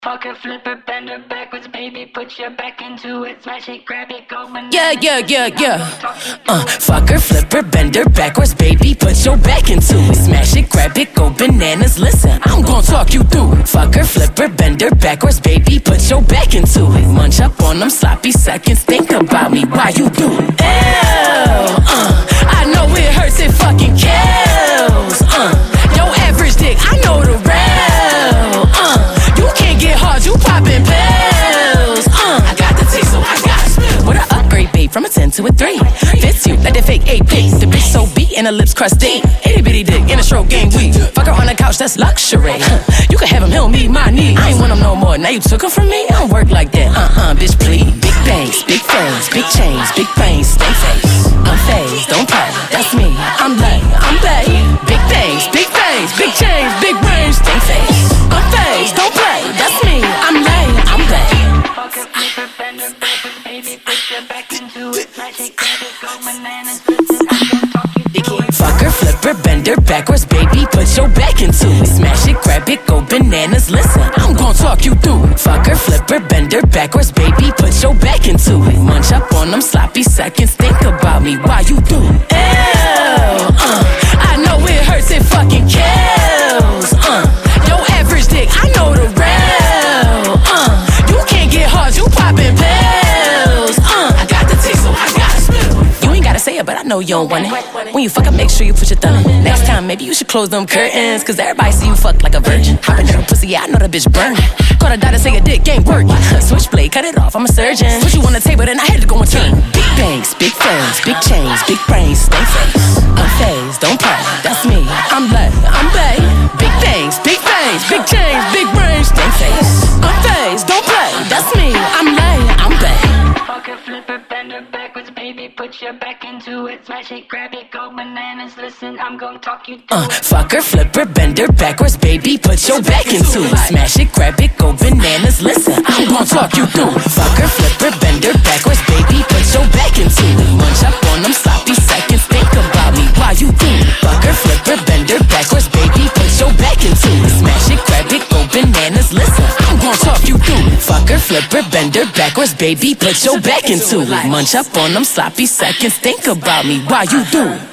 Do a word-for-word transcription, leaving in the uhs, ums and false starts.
Fuck her, flip her, bend her backwards, baby, put your back into it, smash it, grab it, go bananas. Yeah, yeah, yeah, yeah. Uh, fuck her, flip her, bend her backwards, baby, put your back into it, smash it, grab it, go bananas. Listen, I'm gon' talk you through it. Fuck her, flip her, bend her backwards, baby, put your back into it. Munch up on them sloppy seconds, think about me while you do it. Ew, uh, I know it hurts, it fucking kills. Uh, your average dick, I know the real. Uh, you can't get hard, you poppin' pills. Uh, I got the taste, so I got it. With an upgrade, babe, from a ten to a three. Fits you like the fake A P. The bitch so beat and her lips crusty. Itty bitty dick in a stroke game weak. Fuck her on the couch, that's luxury. You can have him, he'll meet my needs. I ain't want him no more, now you took him from me? I don't work like that, uh-uh, bitch, please. Big bangs, big frames, big chains, big brains, stay face. I'm phased, don't play, that's me. I'm lay, I'm lay. Big bangs, big bangs, big chains, big brains, stay face. I'm phased, don't play, that's me. I'm lay, I'm lay. Fuck her, flip her, bend her backwards, baby, put your back into it, smash it, grab it, go bananas. Fuck her, flip her, bend her backwards, baby, put your back into it, smash it, grab it, go bananas. Listen, I'm gon' talk you through it. Fuck her, flip her, bend her backwards, baby, put your back into it. Munch up on them sloppy seconds, think about me while you do it. Ew, uh, I know it hurts, it fucking kills. Uh, your average dick, I know the real. Uh, you can't get hard, you poppin' pills. Uh, I got the taste, so I got it. You ain't gotta say it, but I know you don't want it. When you fuck up, make sure you put your thumb in. Next time, maybe you should close them curtains, cause everybody see you fuck like a virgin. Hoppin' in her pussy, yeah, I know that bitch burn. Call the doctor, say your dick ain't working. Switchblade, cut it off, I'm a surgeon. Put you on the table, then I had to go and turn. Big bangs, big frames, big chains, big brains, stay face. I'm phased, don't play, that's me. I'm lay, I'm lay. Big bangs, big bangs, big chains, big brains, stay face. I'm phased, don't play, that's me. I'm lay, I'm lay. Fuck her, flip her, bend her backwards, baby, put your back into it, smash it, grab it, go bananas. Listen, I'm gon' talk you through Uh, it. fuck her, flip her, bend her backwards, baby, put your back into it, smash it, grab it, go bananas. Listen, I'm gon' talk you through it. Fuck her, flip her, bend her backwards, baby, put your back into it. Munch up on them sloppy seconds, think about me while you do it. Fuck her, flip her, bend her backwards, baby, put your back into it, smash it, grab it, go bananas. Listen, I'm gon' talk you through it. Fuck her, flip her, bend her backwards, baby, put your back into it. Munch up on them sloppy seconds, think about me while you do it.